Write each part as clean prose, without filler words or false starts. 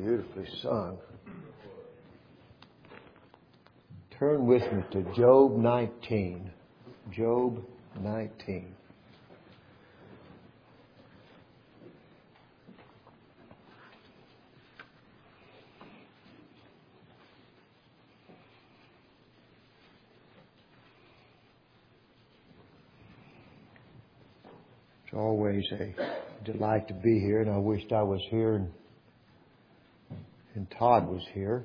Beautifully sung. Turn with me to Job 19. Job 19. It's always a delight to be here, and I wished I was here and Todd was here.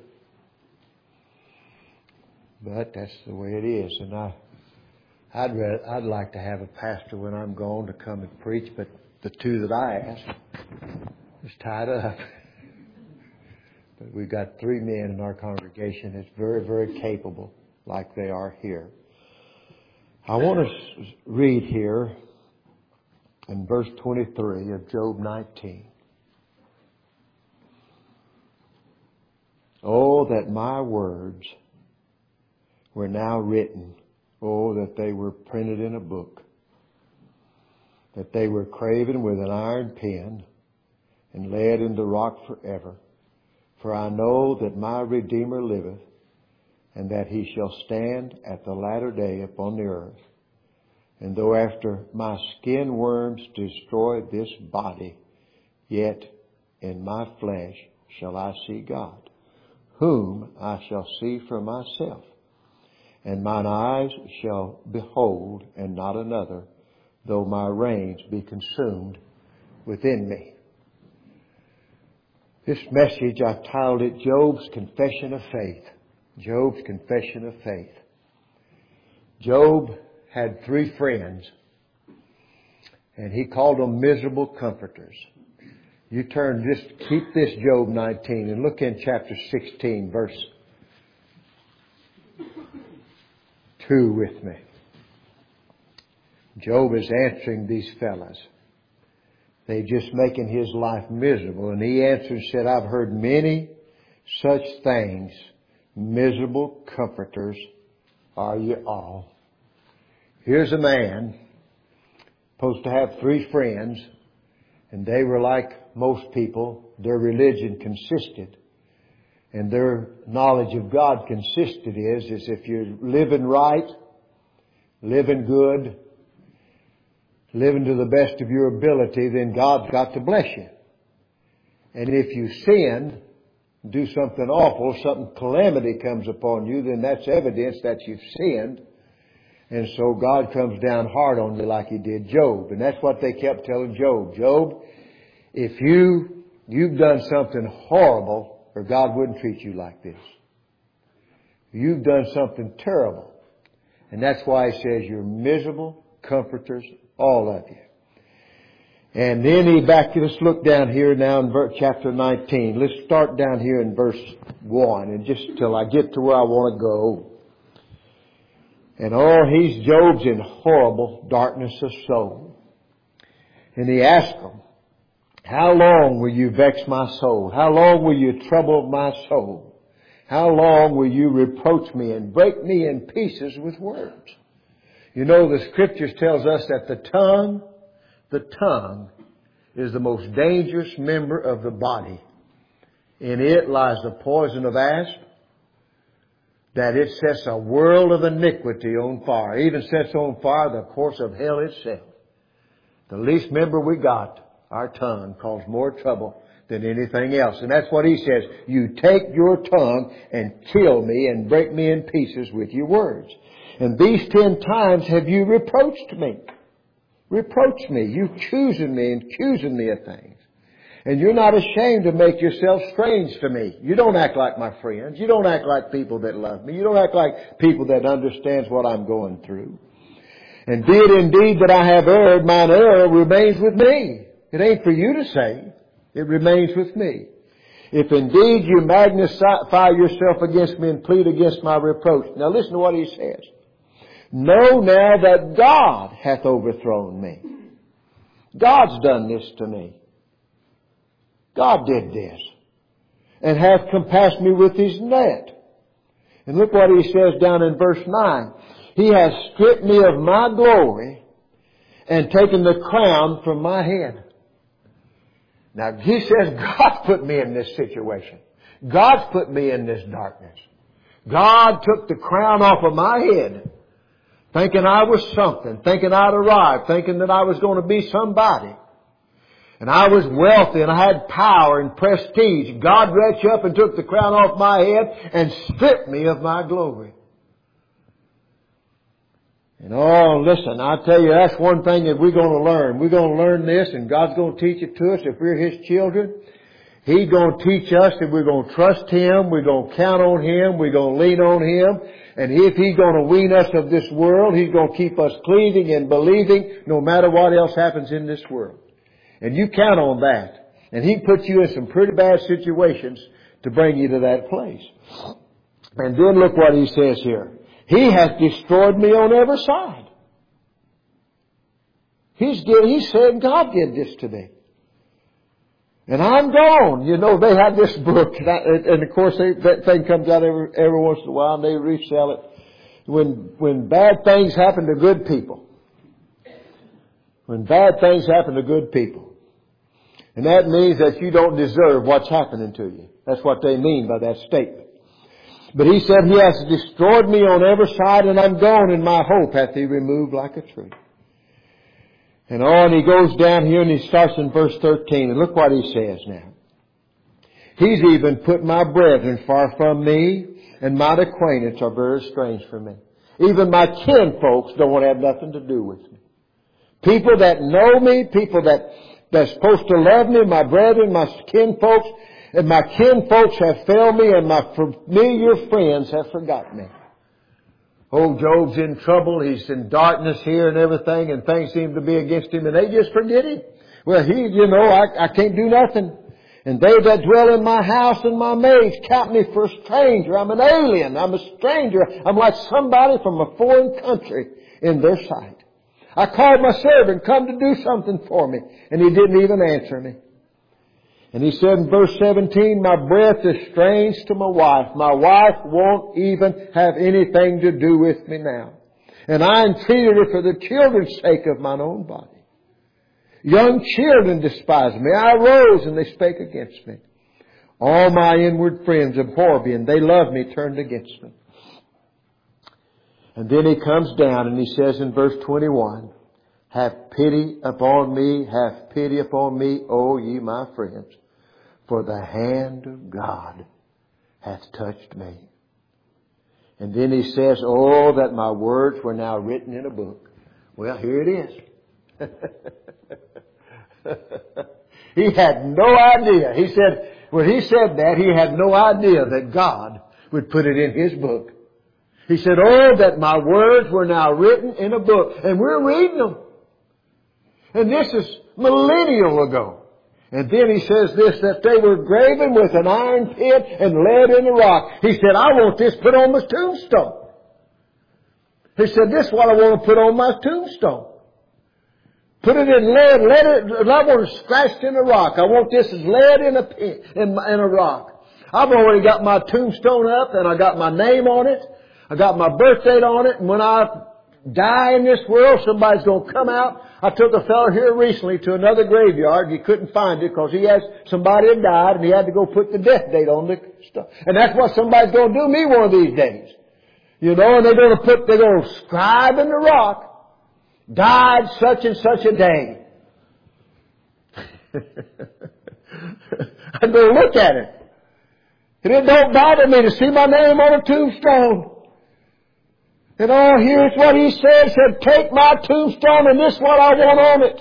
But that's the way it is. And I'd like to have a pastor when I'm gone to come and preach, but the two that I asked is tied up. But we've got 3 men in our congregation that's very, very capable, like they are here. I want to read here in verse 23 of Job 19. Oh, that my words were now written. Oh, that they were printed in a book. That they were graven with an iron pen and laid in the rock forever. For I know that my Redeemer liveth, and that he shall stand at the latter day upon the earth. And though after my skin worms destroy this body, yet in my flesh shall I see God, whom I shall see for myself. And mine eyes shall behold, and not another, though my reins be consumed within me. This message, I've titled it, Job's Confession of Faith. Job's Confession of Faith. Job had 3 friends, and he called them miserable comforters. You keep this Job 19 and look in chapter 16, verse 2 with me. Job is answering these fellas. They're just making his life miserable. And he answered and said, I've heard many such things. Miserable comforters are you all. Here's a man supposed to have 3 friends, and they were like most people. Their religion consisted, and their knowledge of God consisted is if you're living right, living good, living to the best of your ability, then God's got to bless you. And if you sin, do something awful, something calamity comes upon you, then that's evidence that you've sinned. And so God comes down hard on you like He did Job. And that's what they kept telling Job. Job, if you've done something horrible, or God wouldn't treat you like this. You've done something terrible. And that's why He says you're miserable comforters, all of you. And then let's look down here now in chapter 19. Let's start down here in verse 1 and just till I get to where I want to go. And Job's in horrible darkness of soul. And he asked them, how long will you vex my soul? How long will you trouble my soul? How long will you reproach me and break me in pieces with words? You know, the Scriptures tells us that the tongue is the most dangerous member of the body. In it lies the poison of asp, that it sets a world of iniquity on fire. It even sets on fire the course of hell itself. The least member we got, our tongue, caused more trouble than anything else. And that's what he says. You take your tongue and kill me and break me in pieces with your words. And these 10 times have you reproached me. Reproached me. You've chosen me and accusing me of things. And you're not ashamed to make yourself strange to me. You don't act like my friends. You don't act like people that love me. You don't act like people that understands what I'm going through. And be it indeed that I have erred, mine error remains with me. It ain't for you to say. It remains with me. If indeed you magnify yourself against me and plead against my reproach. Now listen to what he says. Know now that God hath overthrown me. God's done this to me. God did this. And hath compassed me with His net. And look what he says down in verse 9. He has stripped me of my glory and taken the crown from my head. Now, he says, God put me in this situation. God's put me in this darkness. God took the crown off of my head, thinking I was something, thinking I'd arrived, thinking that I was going to be somebody. And I was wealthy and I had power and prestige. God reached up and took the crown off my head and stripped me of my glory. And oh, listen, I tell you, that's one thing that we're going to learn. We're going to learn this, and God's going to teach it to us if we're His children. He's going to teach us that we're going to trust Him, we're going to count on Him, we're going to lean on Him. And if He's going to wean us of this world, He's going to keep us cleaving and believing no matter what else happens in this world. And you count on that. And He puts you in some pretty bad situations to bring you to that place. And then look what He says here. He has destroyed me on every side. He's saying, God did this to me. And I'm gone. You know, they have this book, and of course that thing comes out every once in a while, and they resell it. When bad things happen to good people. When bad things happen to good people. And that means that you don't deserve what's happening to you. That's what they mean by that statement. But He said, He has destroyed me on every side, and I'm gone, and my hope hath He removed like a tree. And on He goes down here, and He starts in verse 13, and look what He says now. He's even put my brethren far from me, and mine acquaintance are very strange from me. Even my kin folks don't want to have nothing to do with me. People that know me, people that's supposed to love me, my brethren, my kin folks, and my kin folks have failed me, and my familiar friends have forgotten me. Oh, Job's in trouble. He's in darkness here and everything, and things seem to be against him, and they just forget him. Well, I can't do nothing. And they that dwell in my house and my maids count me for a stranger. I'm an alien. I'm a stranger. I'm like somebody from a foreign country in their sight. I called my servant, come to do something for me, and he didn't even answer me. And he said in verse 17, my breath is strange to my wife. My wife won't even have anything to do with me now. And I entreated her for the children's sake of mine own body. Young children despise me. I arose and they spake against me. All my inward friends abhor me, and they love me turned against me. And then he comes down and he says in verse 21, have pity upon me, have pity upon me, O ye my friends, for the hand of God hath touched me. And then he says, oh, that my words were now written in a book. Well, here it is. He had no idea. He said, when he said that, he had no idea that God would put it in His book. He said, oh, that my words were now written in a book. And we're reading them. And this is millennial ago. And then he says this, that they were graven with an iron pin and lead in the rock. He said, I want this put on my tombstone. He said, this is what I want to put on my tombstone. Put it in lead, I want it scratched in a rock. I want this as lead in a pin, in a rock. I've already got my tombstone up, and I got my name on it. I got my birth date on it, and when I die in this world, somebody's going to come out. I took a fellow here recently to another graveyard. He couldn't find it because somebody had died, and he had to go put the death date on the stuff. And that's what somebody's going to do me one of these days. You know, and they're going to scribe in the rock, died such and such a day. I go look at it. And it don't bother me to see my name on a tombstone. And here's what he said, take my tombstone and this is what I want on it.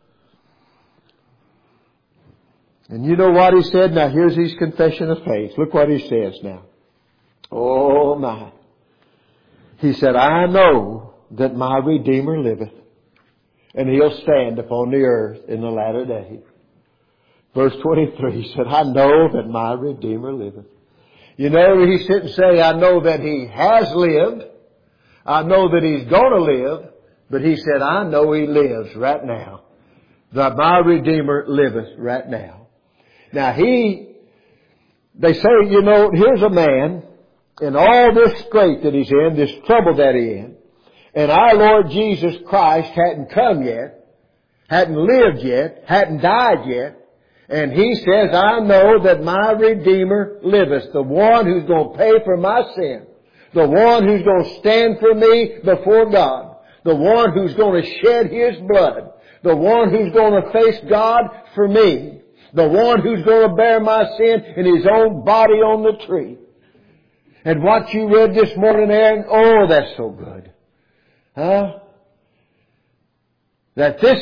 And you know what he said? Now here's his confession of faith. Look what he says now. Oh my. He said, I know that my Redeemer liveth, and He'll stand upon the earth in the latter day. Verse 23, he said, I know that my Redeemer liveth. You know, he didn't say, I know that He has lived. I know that He's going to live. But he said, I know He lives right now. That my Redeemer liveth right now. Now they say, you know, here's a man in all this strait that he's in, this trouble that he's in. And our Lord Jesus Christ hadn't come yet, hadn't lived yet, hadn't died yet. And he says, I know that my Redeemer liveth, the one who's going to pay for my sin, the one who's going to stand for me before God, the one who's going to shed His blood, the one who's going to face God for me, the one who's going to bear my sin in His own body on the tree. And what you read this morning, Aaron, oh, that's so good. Huh? That this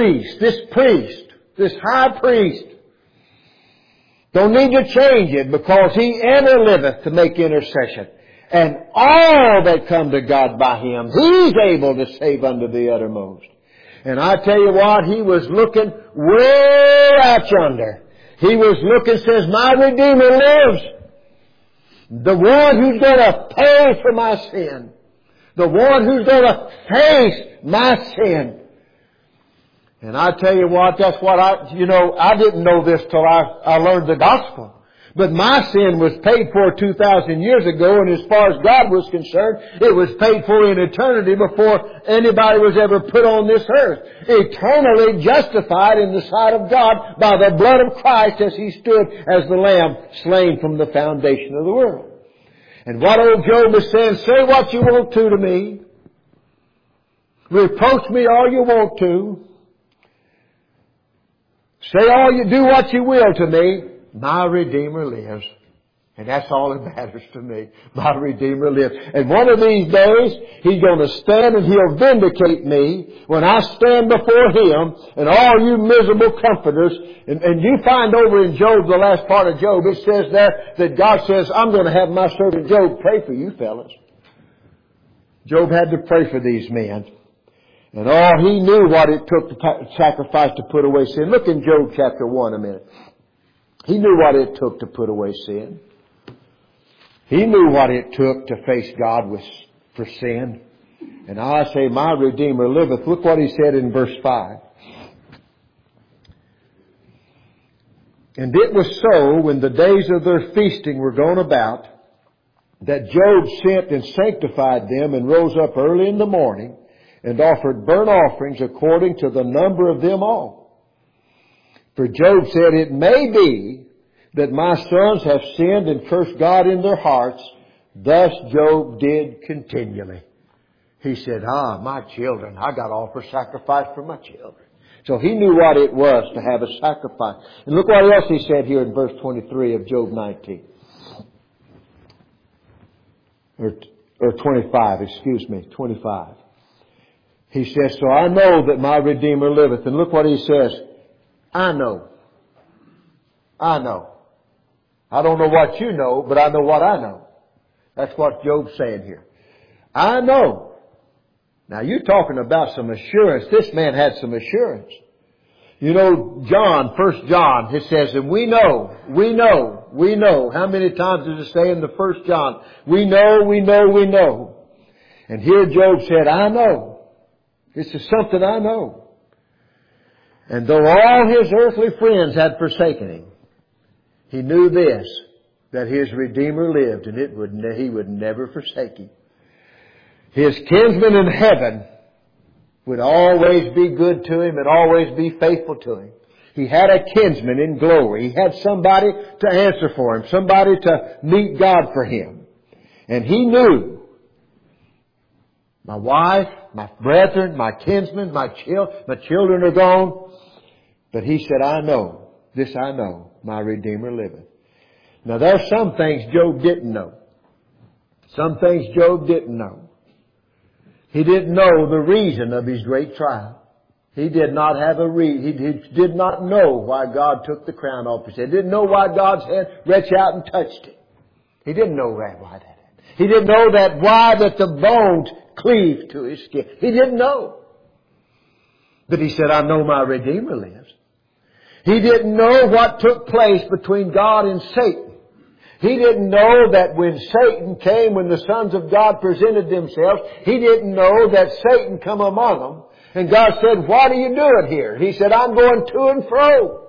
high priest, don't need to change it because He ever liveth to make intercession. And all that come to God by Him, He's able to save unto the uttermost. And I tell you what, He was looking way out yonder. He was looking, says, my Redeemer lives. The one who's going to pay for my sin. The one who's going to face my sin. And I tell you what, that's what I didn't know this till I learned the gospel. But my sin was paid for 2,000 years ago, and as far as God was concerned, it was paid for in eternity before anybody was ever put on this earth. Eternally justified in the sight of God by the blood of Christ as He stood as the Lamb slain from the foundation of the world. And what old Job is saying, say what you want to me. Reproach me all you want to. Do what you will to me. My Redeemer lives. And that's all that matters to me. My Redeemer lives. And one of these days, He's going to stand and He'll vindicate me when I stand before Him, and all you miserable comforters. And you find over in Job, the last part of Job, it says there that God says, I'm going to have my servant Job pray for you fellas. Job had to pray for these men. And he knew what it took to sacrifice to put away sin. Look in Job chapter 1 a minute. He knew what it took to put away sin. He knew what it took to face God for sin. And I say, my Redeemer liveth. Look what he said in verse 5. And it was so, when the days of their feasting were gone about, that Job sent and sanctified them, and rose up early in the morning, and offered burnt offerings according to the number of them all. For Job said, it may be that my sons have sinned and cursed God in their hearts. Thus Job did continually. He said, my children, I got to offer sacrifice for my children. So he knew what it was to have a sacrifice. And look what else he said here in verse 23 of Job 19. Or 25, 25. He says, so I know that my Redeemer liveth. And look what he says. I know. I don't know what you know, but I know what I know. That's what Job's saying here. I know. Now you're talking about some assurance. This man had some assurance. You know, 1 John, it says, and we know. How many times does it say in the 1 John? We know. And here Job said, I know. This is something I know. And though all his earthly friends had forsaken him, he knew this, that his Redeemer lived, and he would never forsake him. His kinsman in heaven would always be good to him and always be faithful to him. He had a kinsman in glory. He had somebody to answer for him, somebody to meet God for him. And he knew, my wife, my brethren, my kinsmen, my children are gone. But he said, I know, my Redeemer liveth. Now there's some things Job didn't know. He didn't know the reason of his great trial. He did not have he did not know why God took the crown off his head. He didn't know why God's hand reached out and touched him. He didn't know why that happened. He didn't know why the bones cleaved to his skin. He didn't know. But he said, I know my Redeemer lives. He didn't know what took place between God and Satan. He didn't know that when Satan came, when the sons of God presented themselves, he didn't know that Satan come among them. And God said, what are you doing here? He said, I'm going to and fro.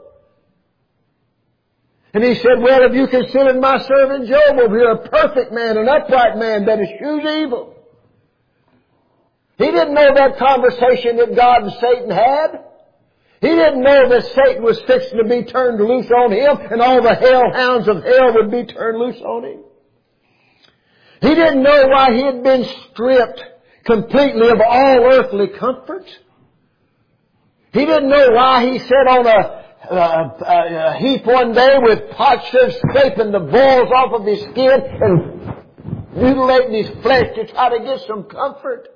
And he said, well, have you considered my servant Job over here, a perfect man, an upright man that eschews evil? He didn't know that conversation that God and Satan had. He didn't know that Satan was fixing to be turned loose on him and all the hellhounds of hell would be turned loose on him. He didn't know why he had been stripped completely of all earthly comforts. He didn't know why he sat on a heap one day with potsherds scraping the boils off of his skin and mutilating his flesh to try to get some comfort.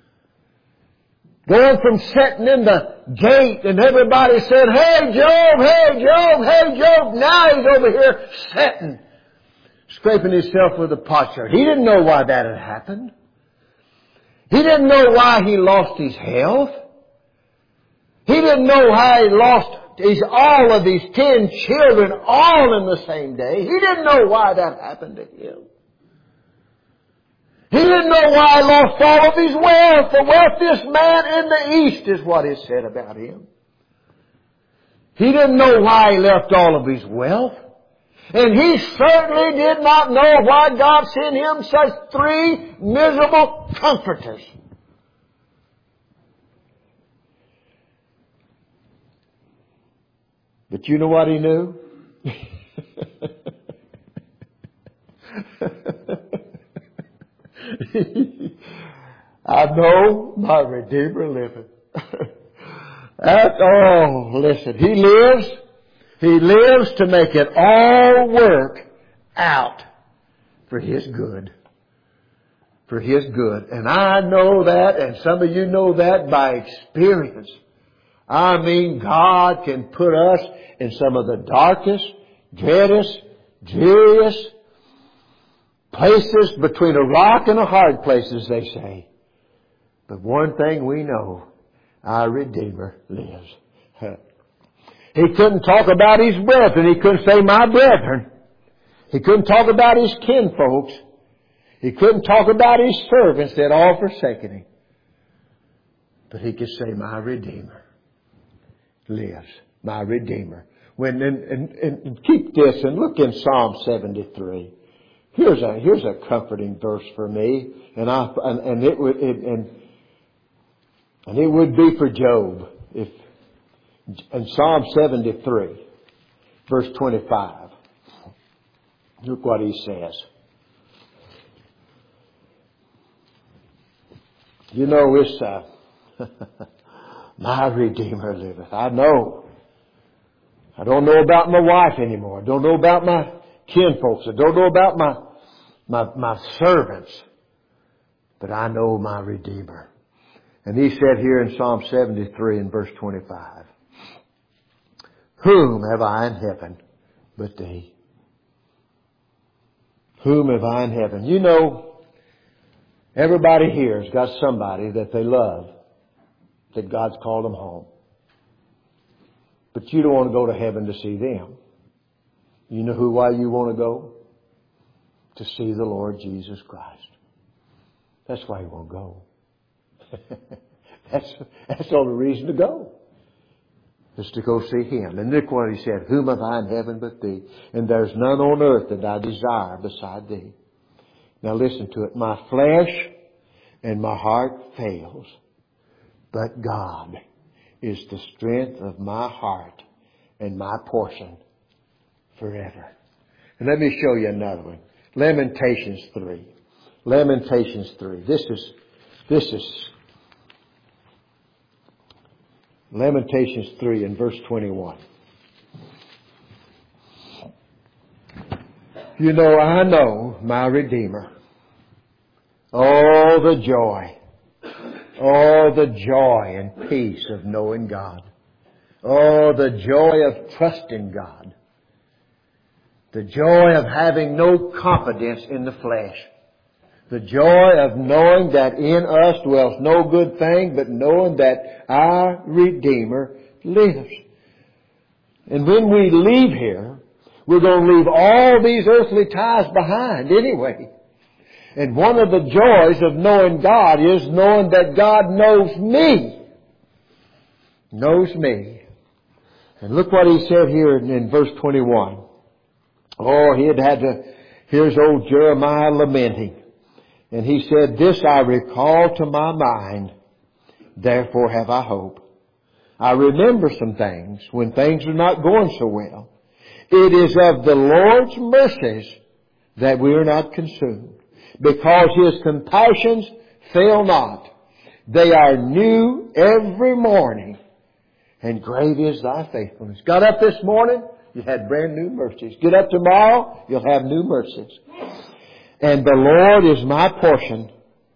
Going from sitting in the gate and everybody said, "Hey Job, hey Job, hey Job." Now he's over here sitting, scraping himself with a potsherd. He didn't know why that had happened. He didn't know why he lost his health. He didn't know how he lost all of his 10 children all in the same day. He didn't know why that happened to him. He didn't know why he lost all of his wealth. The wealthiest man in the East is what is said about him. He didn't know why he left all of his wealth. And he certainly did not know why God sent him such 3 miserable comforters. But you know what he knew? I know my Redeemer liveth. Listen, He lives. He lives to make it all work out for His good. For His good. And I know that, and some of you know that by experience. I mean, God can put us in some of the darkest, dreadest, dreariest places between a rock and a hard place, as they say. But one thing we know, our Redeemer lives. He couldn't talk about his brethren. He couldn't say, "My brethren." He couldn't talk about his kinfolks. He couldn't talk about his servants that all forsaken him. But he could say, "My Redeemer lives." My Redeemer. And keep this and look in Psalm 73. Here's a comforting verse for me, and it would be for Job if in Psalm 73, verse 25. Look what he says. You know, it's my Redeemer liveth. I know. I don't know about my wife anymore. I don't know about my kinfolks. I don't know about my servants. But I know my Redeemer. And he said here in Psalm 73 and verse 25, "Whom have I in heaven but thee?" Whom have I in heaven? You know, everybody here has got somebody that they love, that God's called them home. But you don't want to go to heaven to see them. You know why you want to go? To see the Lord Jesus Christ. That's why you want to go. That's the only reason to go. Is to go see Him. And look what He said, "Whom have I in heaven but thee? And there's none on earth that I desire beside thee." Now listen to it. "My flesh and my heart fails, but God is the strength of my heart and my portion forever." And let me show you another one. Lamentations 3. Lamentations 3. This is Lamentations 3 and verse 21. "You know, I know my Redeemer. Oh, the joy. Oh, the joy and peace of knowing God. Oh, the joy of trusting God. The joy of having no confidence in the flesh. The joy of knowing that in us dwells no good thing, but knowing that our Redeemer lives." And when we leave here, we're going to leave all these earthly ties behind anyway. And one of the joys of knowing God is knowing that God knows me. Knows me. And look what he said here in verse 21. Oh, here's old Jeremiah lamenting. And he said, "This I recall to my mind, therefore have I hope. I remember some things when things are not going so well. It is of the Lord's mercies that we are not consumed, because His compassions fail not. They are new every morning, and great is Thy faithfulness. Got up this morning, you had brand new mercies. Get up tomorrow, you'll have new mercies. And the Lord is my portion.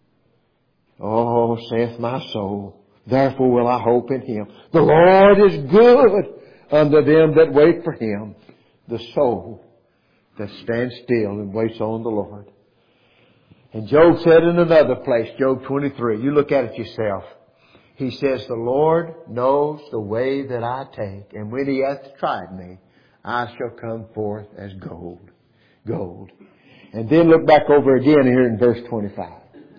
Oh, saith my soul, therefore will I hope in Him. The Lord is good unto them that wait for Him, the soul that stands still and waits on the Lord. And Job said in another place, Job 23, you look at it yourself. He says, the Lord knows the way that I take, and when He hath tried me, I shall come forth as gold. Gold. And then look back over again here in verse 25.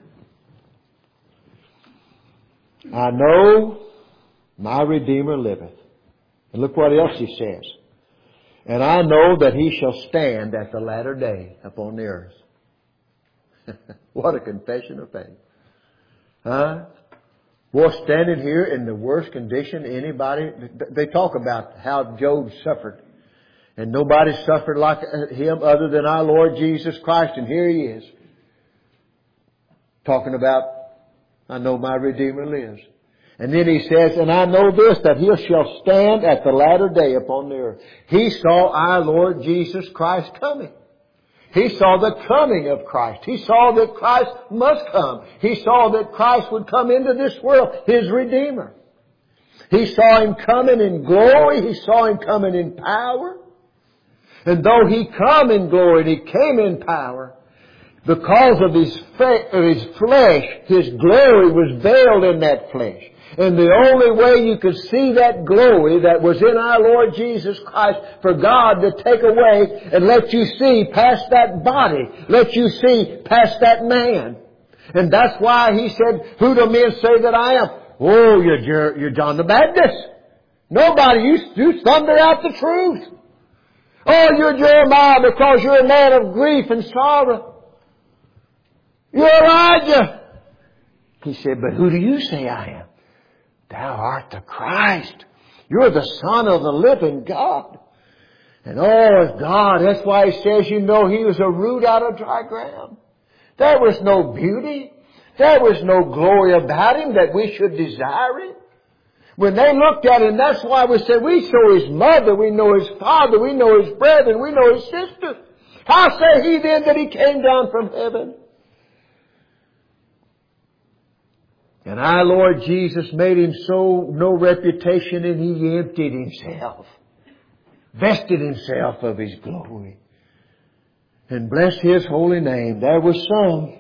I know my Redeemer liveth. And look what else He says. And I know that He shall stand at the latter day upon the earth. What a confession of faith. Huh? Boy, standing here in the worst condition anybody, they talk about how Job suffered. And nobody suffered like him other than our Lord Jesus Christ. And here he is. Talking about, I know my Redeemer lives. And then he says, and I know this, that He shall stand at the latter day upon the earth. He saw our Lord Jesus Christ coming. He saw the coming of Christ. He saw that Christ must come. He saw that Christ would come into this world, His Redeemer. He saw Him coming in glory. He saw Him coming in power. And though He come in glory and He came in power, because of His flesh, His glory was veiled in that flesh. And the only way you could see that glory that was in our Lord Jesus Christ, for God to take away and let you see past that body, let you see past that man. And that's why He said, who do men say that I am? Oh, you're John the Baptist. Nobody, you thunder out the truth. Oh, you're Jeremiah because you're a man of grief and sorrow. You're Elijah. He said, but who do you say I am? Thou art the Christ. You're the Son of the living God. And oh, God, that's why He says, you know, He was a root out of dry ground. There was no beauty. There was no glory about Him that we should desire Him. When they looked at Him, that's why we said, we saw His mother, we know His father, we know His brethren, we know His sister. How say He then that He came down from heaven? And our Lord Jesus made Him so no reputation, and He emptied Himself, vested Himself of His glory. And bless His holy name. There were some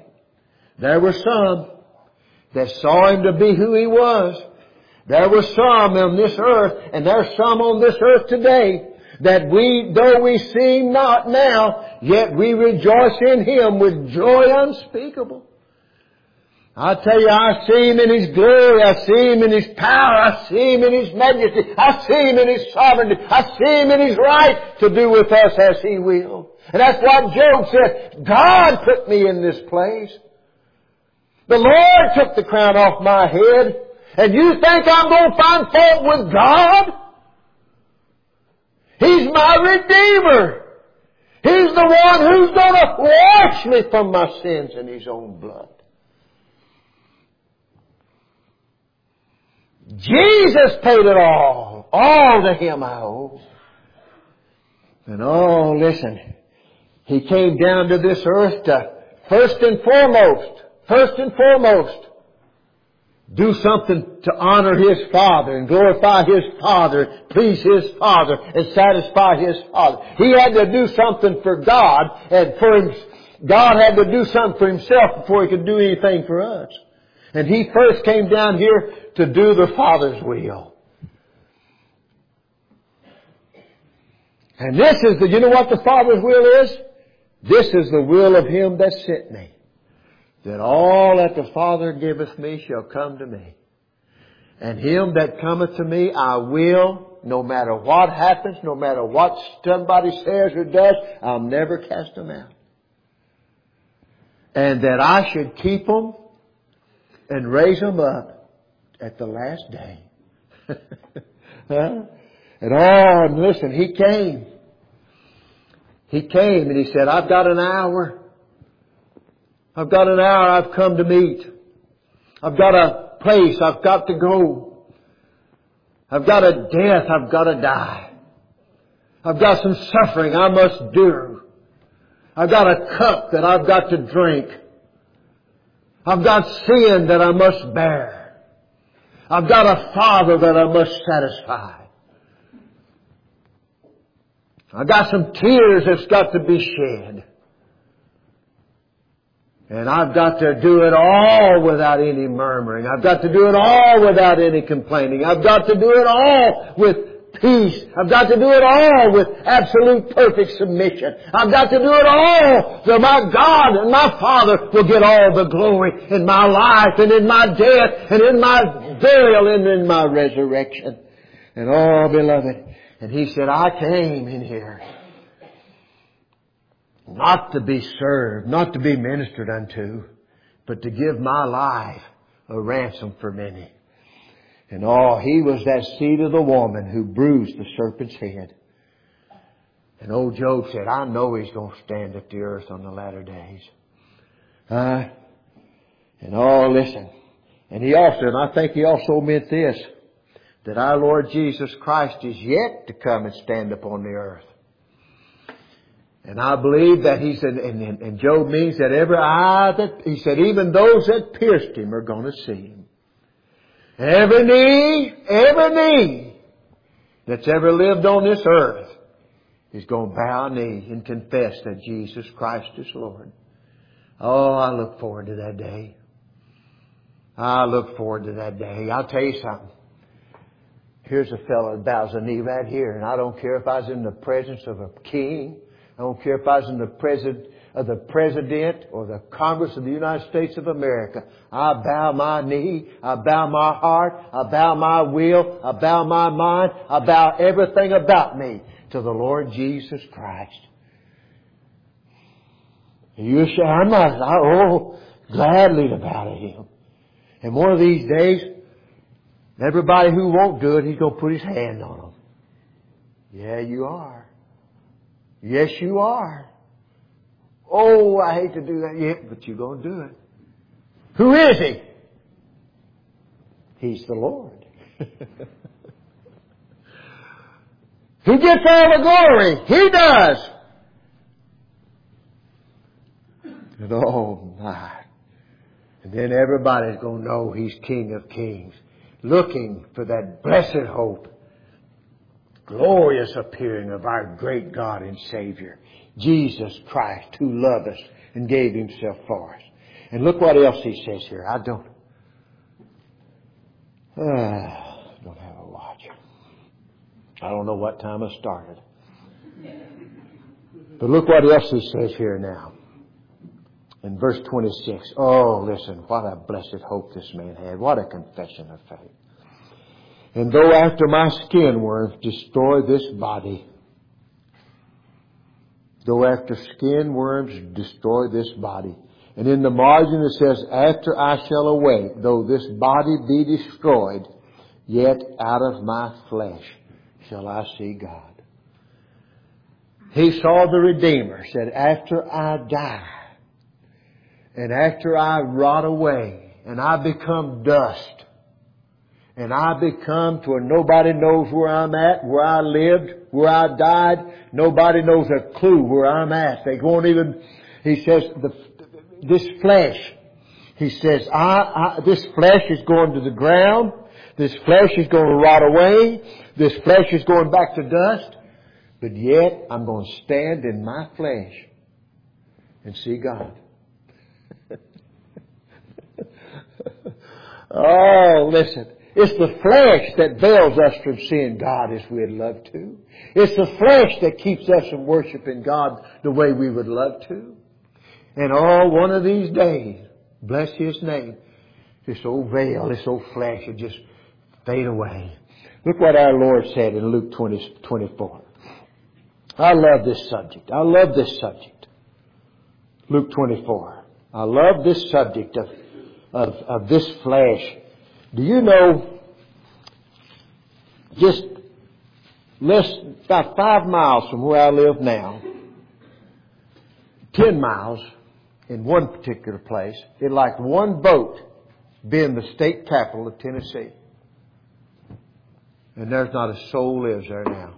that saw Him to be who He was. There were some on this earth, and there are some on this earth today, that though we see Him not now, yet we rejoice in Him with joy unspeakable. I tell you, I see Him in His glory. I see Him in His power. I see Him in His majesty. I see Him in His sovereignty. I see Him in His right to do with us as He will. And that's what Job said. God put me in this place. The Lord took the crown off my head. And you think I'm going to find fault with God? He's my Redeemer. He's the one who's going to wash me from my sins in His own blood. Jesus paid it all. All to Him I owe. And oh, listen. He came down to this earth to first and foremost, do something to honor His Father and glorify His Father, please His Father, and satisfy His Father. He had to do something for God, and God had to do something for Himself before He could do anything for us. And He first came down here to do the Father's will. And this is you know what the Father's will is? This is the will of Him that sent me. That all that the Father giveth me shall come to me. And him that cometh to me I will, no matter what happens, no matter what somebody says or does, I'll never cast them out. And that I should keep them and raise them up at the last day. Huh? And listen, He came. He came and He said, I've got an hour. I've got an hour I've come to meet. I've got a place I've got to go. I've got a death I've got to die. I've got some suffering I must do. I've got a cup that I've got to drink. I've got sin that I must bear. I've got a Father that I must satisfy. I've got some tears that's got to be shed. And I've got to do it all without any murmuring. I've got to do it all without any complaining. I've got to do it all with peace. I've got to do it all with absolute perfect submission. I've got to do it all so my God and my Father will get all the glory in my life and in my death and in my burial and in my resurrection. And oh, beloved, and He said, I came in here not to be served, not to be ministered unto, but to give my life a ransom for many. And He was that seed of the woman who bruised the serpent's head. And old Job said, I know He's going to stand at the earth on the latter days. Listen. And He also, and I think He also meant this, that our Lord Jesus Christ is yet to come and stand upon the earth. And I believe that He said, and Job means that every eye that, He said, even those that pierced Him are going to see Him. Every knee that's ever lived on this earth is going to bow a knee and confess that Jesus Christ is Lord. Oh, I look forward to that day. I look forward to that day. I'll tell you something. Here's a fellow that bows a knee right here, and I don't care if I was in the presence of a king. I don't care if I was in the presence of the President or the Congress of the United States of America. I bow my knee. I bow my heart. I bow my will. I bow my mind. I bow everything about me to the Lord Jesus Christ. You say, I'm not, gladly to bow to Him. And one of these days, everybody who won't do it, He's going to put His hand on them. Yeah, you are. Yes, you are. Oh, I hate to do that yet, but you're going to do it. Who is He? He's the Lord. Who gets all the glory? He does. And oh my. And then everybody's going to know He's King of Kings. Looking for that blessed hope. Glorious appearing of our great God and Savior, Jesus Christ, who loved us and gave Himself for us. And look what else He says here. I don't have a watch. I don't know what time I started. But look what else He says here now. In verse 26. Oh, listen, what a blessed hope this man had. What a confession of faith. And though after my skin worms destroy this body, though after skin worms destroy this body. And in the margin it says, after I shall awake, though this body be destroyed, yet out of my flesh shall I see God. He saw the Redeemer, said, after I die, and after I rot away, and I become dust, and I become to where nobody knows where I'm at, where I lived, where I died. Nobody knows a clue where I'm at. They won't even, He says, this flesh. He says, this flesh is going to the ground. This flesh is going to rot away. This flesh is going back to dust. But yet, I'm going to stand in my flesh and see God. Oh, listen. It's the flesh that veils us from seeing God as we'd love to. It's the flesh that keeps us from worshiping God the way we would love to. And one of these days, bless His name, this old veil, this old flesh will just fade away. Look what our Lord said in Luke 20:24. I love this subject. I love this subject. Luke 24. I love this subject of this flesh. Do you know just about 5 miles from where I live now, 10 miles in one particular place, it like one boat being the state capital of Tennessee. And there's not a soul lives there now.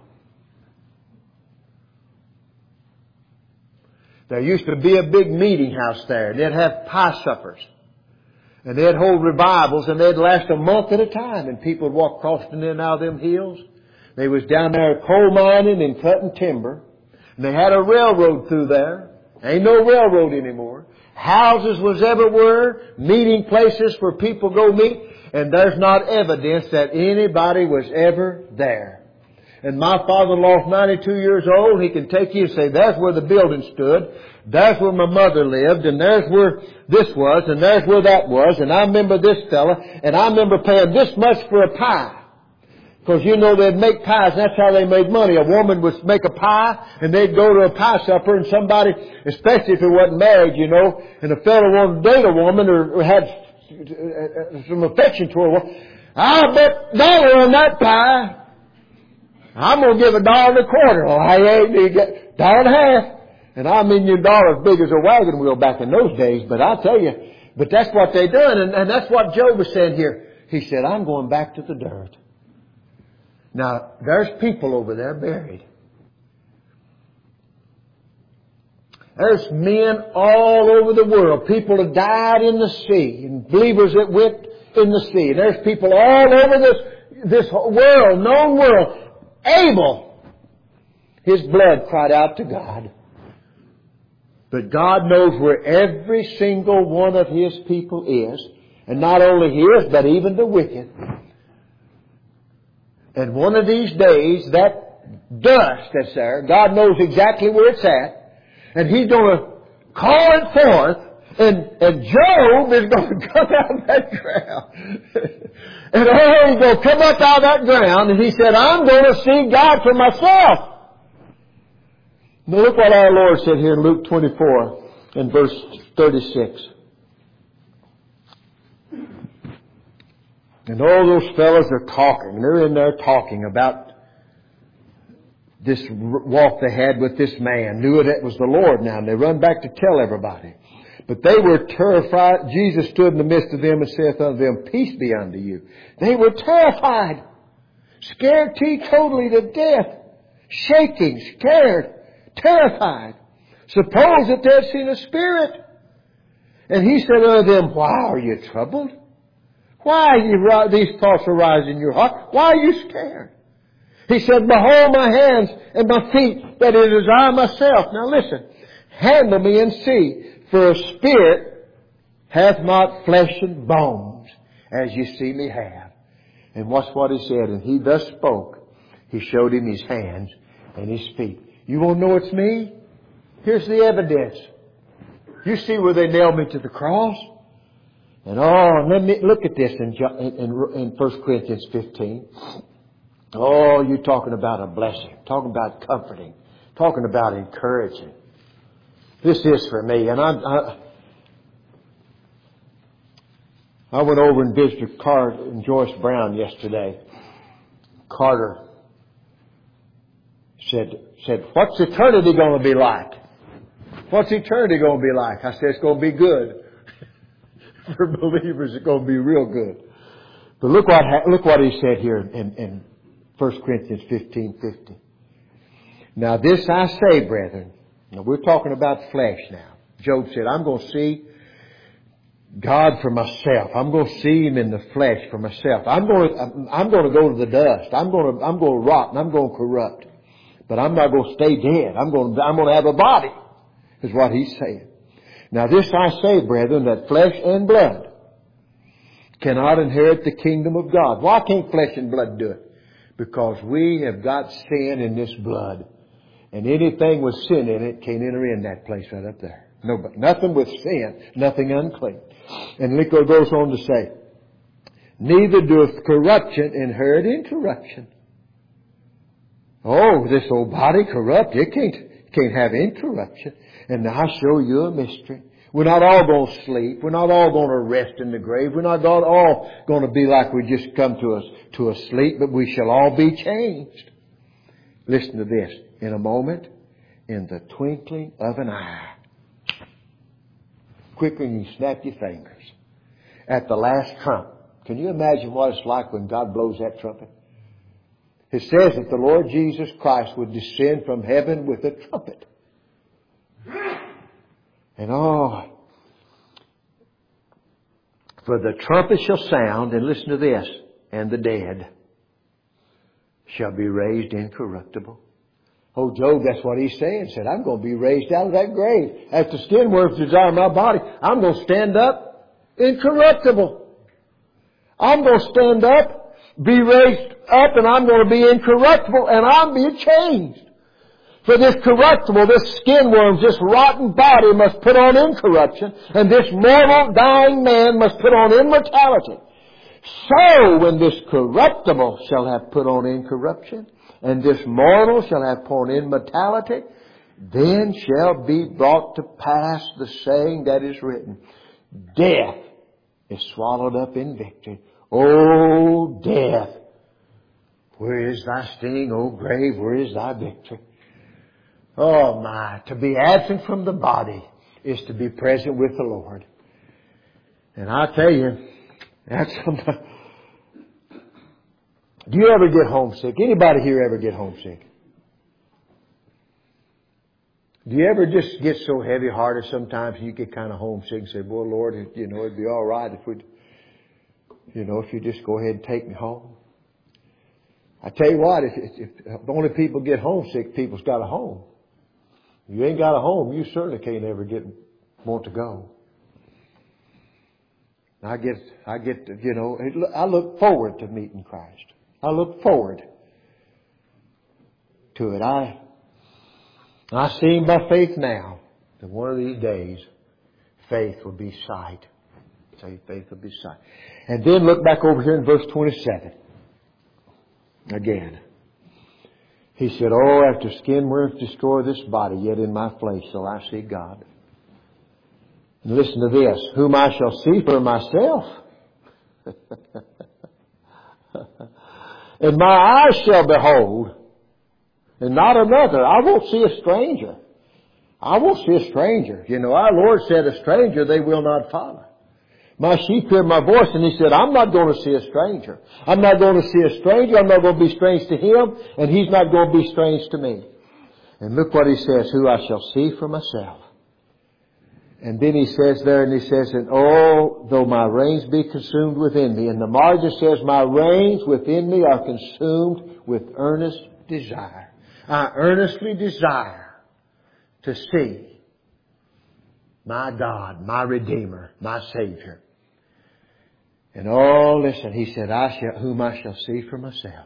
There used to be a big meeting house there. They'd have pie suppers. And they'd hold revivals, and they'd last a month at a time. And people would walk crossing in and out of them hills. They was down there coal mining and cutting timber. And they had a railroad through there. Ain't no railroad anymore. Houses was everywhere. Meeting places where people go meet. And there's not evidence that anybody was ever there. And my father-in-law is 92 years old. He can take you and say, there's where the building stood. There's where my mother lived. And there's where this was. And there's where that was. And I remember this fella. And I remember paying this much for a pie. Because you know they'd make pies. And that's how they made money. A woman would make a pie. And they'd go to a pie supper. And somebody, especially if it wasn't married, you know. And a fella wanted to date a woman or had some affection to her. I'll bet $1 on that pie. I'm going to give $1.25. Well, I ain't going to get $1.50. And I mean your dollar as big as a wagon wheel back in those days. But I tell you, but that's what they done. And that's what Job was saying here. He said, I'm going back to the dirt. Now, there's people over there buried. There's men all over the world. People that died in the sea. And believers that went in the sea. And there's people all over this world, known world. Abel, his blood cried out to God. But God knows where every single one of His people is. And not only His, but even the wicked. And one of these days, that dust that's there, God knows exactly where it's at. And He's going to call it forth. And Job is going to come out of that ground. And he's going to come up out of that ground. And he said, I'm going to see God for myself. Now look what our Lord said here in Luke 24 and verse 36. And all those fellows are talking. They're in there talking about this walk they had with this man. Knew it was the Lord now. And they run back to tell everybody. But they were terrified. Jesus stood in the midst of them and saith unto them, Peace be unto you. They were terrified. Scared totally to death. Shaking, scared, terrified. Suppose that they had seen a spirit. And He said unto them, Why are you troubled? Why are these thoughts arise in your heart? Why are you scared? He said, Behold my hands and my feet, that it is I myself. Now listen, handle me and see. For a spirit hath not flesh and bones, as you see me have. And watch what He said. And He thus spoke. He showed him His hands and His feet. You won't know it's me? Here's the evidence. You see where they nailed me to the cross? And let me look at this in 1 Corinthians 15. Oh, you're talking about a blessing. Talking about comforting. Talking about encouraging. This is for me. And I went over and visited Carter and Joyce Brown yesterday. Carter said, what's eternity going to be like? What's eternity going to be like? I said, it's going to be good. For believers, it's going to be real good. But look what he said here in 1 Corinthians 15:50. Now this I say, brethren. Now we're talking about flesh now. Job said, I'm going to see God for myself. I'm going to see Him in the flesh for myself. I'm going to go to the dust. I'm going to rot and I'm going to corrupt. But I'm not going to stay dead. I'm going to have a body, is what he's saying. Now this I say, brethren, that flesh and blood cannot inherit the kingdom of God. Why can't flesh and blood do it? Because we have got sin in this blood. And anything with sin in it can't enter in that place right up there. No, but nothing with sin, nothing unclean. And Nico goes on to say, neither doeth corruption inherit incorruption. Oh, this old body corrupt, it can't have incorruption. And I'll show you a mystery. We're not all going to sleep. We're not all going to rest in the grave. We're not all going to be like we just come to a sleep, but we shall all be changed. Listen to this. In a moment, in the twinkling of an eye, quicker than you snap your fingers, at the last trump. Can you imagine what it's like when God blows that trumpet? It says that the Lord Jesus Christ would descend from heaven with a trumpet. And for the trumpet shall sound, and listen to this, and the dead shall be raised incorruptible. Oh, Job, that's what he's saying. He said, I'm going to be raised out of that grave. After skin worms desire my body, I'm going to stand up incorruptible. I'm going to stand up, be raised up, and I'm going to be incorruptible, and I'm being changed. For this corruptible, this skin worms, this rotten body must put on incorruption, and this mortal dying man must put on immortality. So when this corruptible shall have put on incorruption, and this mortal shall have put on immortality, then shall be brought to pass the saying that is written, death is swallowed up in victory. O death, where is thy sting? O grave, where is thy victory? Oh my, to be absent from the body is to be present with the Lord. And I tell you, that's something. Do you ever get homesick? Anybody here ever get homesick? Do you ever just get so heavy-hearted sometimes you get kind of homesick and say, boy, Lord, it'd be all right if you just go ahead and take me home. I tell you what, if only people get homesick, people's got a home. If you ain't got a home, you certainly can't ever want to go. I look forward to meeting Christ. I look forward to it. I see Him by faith now. That one of these days, faith will be sight. Say faith will be sight. And then look back over here in verse 27. Again. He said, oh, after skin worms destroy this body, yet in my flesh shall I see God. And listen to this. Whom I shall see for myself. And my eyes shall behold, and not another. I won't see a stranger. I won't see a stranger. Our Lord said, a stranger they will not follow. My sheep hear my voice, and He said, I'm not going to see a stranger. I'm not going to see a stranger. I'm not going to be strange to Him, and He's not going to be strange to me. And look what He says, who I shall see for myself. And then He says there, and He says, and oh, though my reins be consumed within me. And the margin says, my reins within me are consumed with earnest desire. I earnestly desire to see my God, my Redeemer, my Savior. And oh, listen, He said, whom I shall see for myself.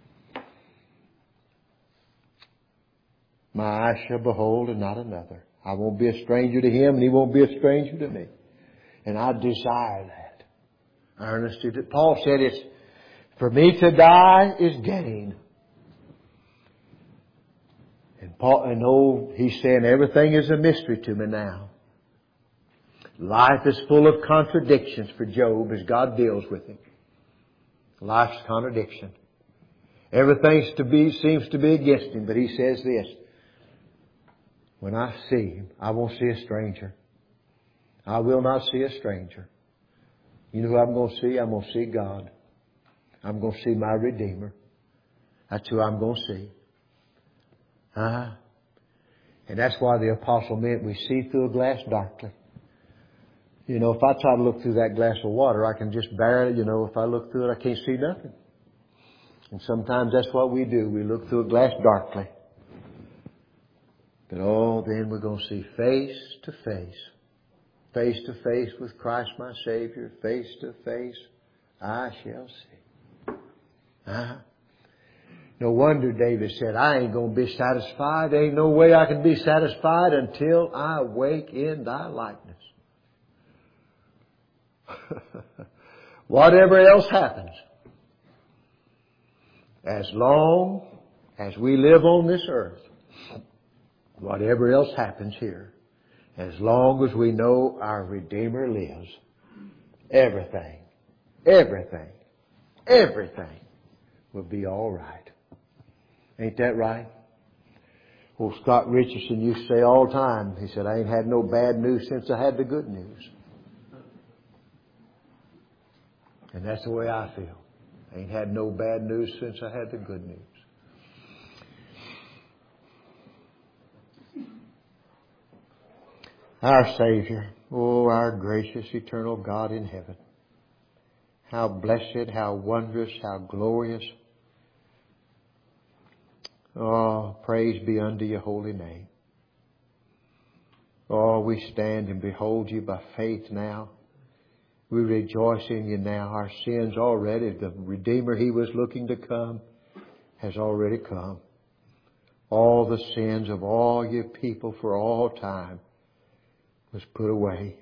My eyes shall behold and not another. I won't be a stranger to Him and He won't be a stranger to me. And I desire that. Earnestly. Paul said for me to die is gain. And he's saying everything is a mystery to me now. Life is full of contradictions for Job as God deals with him. Life's contradiction. Everything seems to be against him, but he says this. When I see Him, I won't see a stranger. I will not see a stranger. You know who I'm going to see? I'm going to see God. I'm going to see my Redeemer. That's who I'm going to see. And that's why the apostle meant we see through a glass darkly. If I try to look through that glass of water, I can just barely, if I look through it, I can't see nothing. And sometimes that's what we do. We look through a glass darkly. But then we're going to see face to face with Christ my Savior, face to face, I shall see. No wonder David said, I ain't going to be satisfied. There ain't no way I can be satisfied until I wake in Thy likeness. Whatever else happens, as long as we live on this earth, whatever else happens here, As long as we know our Redeemer lives, everything will be all right. Ain't that right? Well, Scott Richardson used to say all the time, he said, I ain't had no bad news since I had the good news. And that's the way I feel. I ain't had no bad news since I had the good news. Our Savior, oh, our gracious, eternal God in heaven. How blessed, how wondrous, how glorious. Oh, praise be unto your holy name. Oh, we stand and behold you by faith now. We rejoice in you now. Our sins already, the Redeemer He was looking to come has already come. All the sins of all your people for all time was put away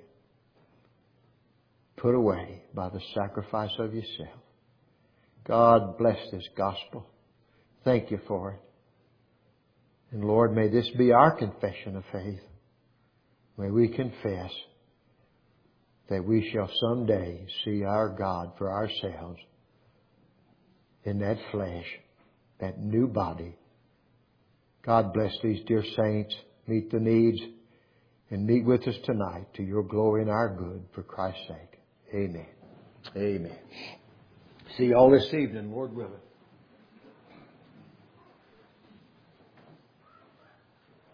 by the sacrifice of yourself. God bless this gospel. Thank you for it. And Lord, may this be our confession of faith. May we confess that we shall someday see our God for ourselves in that flesh, that new body. God bless these dear saints. Meet the needs and meet with us tonight to your glory and our good for Christ's sake. Amen. Amen. See you all this evening, Lord willing.